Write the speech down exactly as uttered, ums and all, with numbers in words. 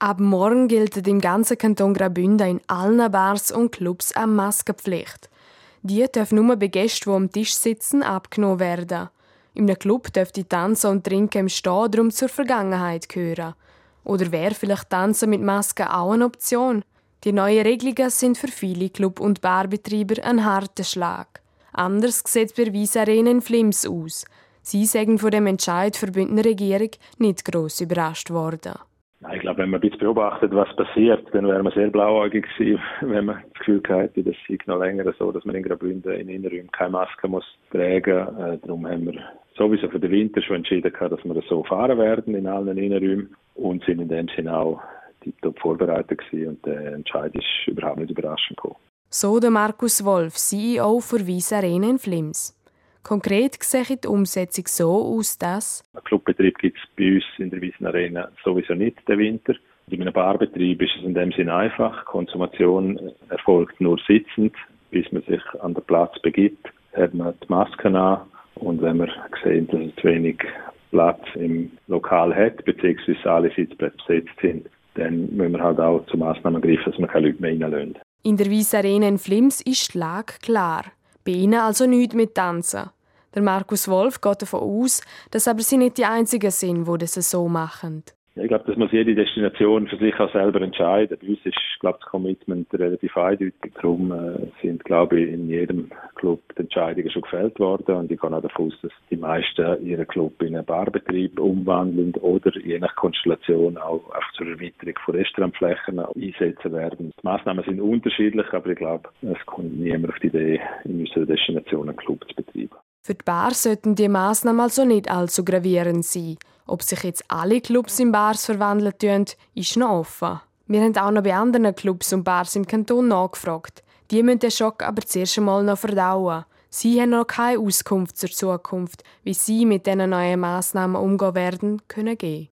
Ab morgen gilt im ganzen Kanton Graubünden in allen Bars und Clubs eine Maskenpflicht. Die darf nur bei Gästen, die am Tisch sitzen, abgenommen werden. In einem Club dürfte Tanzen und Trinken im Stehen darum zur Vergangenheit gehören. Oder wäre vielleicht Tanzen mit Maske auch eine Option? Die neuen Regelungen sind für viele Club- und Barbetreiber ein harter Schlag. Anders sieht es bei Weiss Arena in Flims aus. Sie sagen von dem Entscheid der Bündner Regierung nicht gross überrascht worden. Ich glaube, wenn man ein bisschen beobachtet, was passiert, dann wäre man sehr blauäugig gewesen, wenn man das Gefühl hätte, das sei noch länger so, dass man in Graubünden in Innenräumen keine Maske muss tragen muss. Äh, darum haben wir sowieso für den Winter schon entschieden, dass wir das so fahren werden in allen Innenräumen und sind in dem Sinne auch tiptop vorbereitet gewesen und der Entscheid ist überhaupt nicht überraschend gekommen. So der Markus Wolf, C E O für Weiss Arena in Flims. Konkret sieht die Umsetzung so aus, dass ein Clubbetrieb gibt es bei uns in der Weiss Arena sowieso nicht den Winter. In einem Barbetrieb ist es in dem Sinne einfach. Die Konsumation erfolgt nur sitzend, bis man sich an den Platz begibt, hat man die Masken an und wenn man sieht, dass es zu wenig Platz im Lokal hat, beziehungsweise alle Sitzplätze besetzt sind, dann müssen wir halt auch zu Massnahmen greifen, dass wir keine Leute mehr reinlassen. In der Weiss Arena in Flims ist die Lage klar. Bei ihnen also nichts mit Tanzen. Der Markus Wolf geht davon aus, dass aber sie nicht die Einzigen sind, die das so machen. Ja, ich glaube, das muss jede Destination für sich auch selber entscheiden. Bei uns ist, glaube ich, das Commitment relativ eindeutig. Darum äh, sind, glaube ich, in jedem Club die Entscheidungen schon gefällt worden. Und ich gehe auch davon aus, dass die meisten ihren Club in einen Barbetrieb umwandeln oder je nach Konstellation auch, auch zur Erweiterung von Restaurantflächen einsetzen werden. Die Massnahmen sind unterschiedlich, aber ich glaube, es kommt niemand auf die Idee, in unserer Destination einen Club zu betreiben. Für die Bar sollten die Massnahmen also nicht allzu gravierend sein. Ob sich jetzt alle Clubs in Bars verwandeln tun, ist noch offen. Wir haben auch noch bei anderen Clubs und Bars im Kanton nachgefragt. Die müssen den Schock aber zuerst einmal noch verdauen. Sie haben noch keine Auskunft zur Zukunft, wie sie mit diesen neuen Massnahmen umgehen werden, können geben.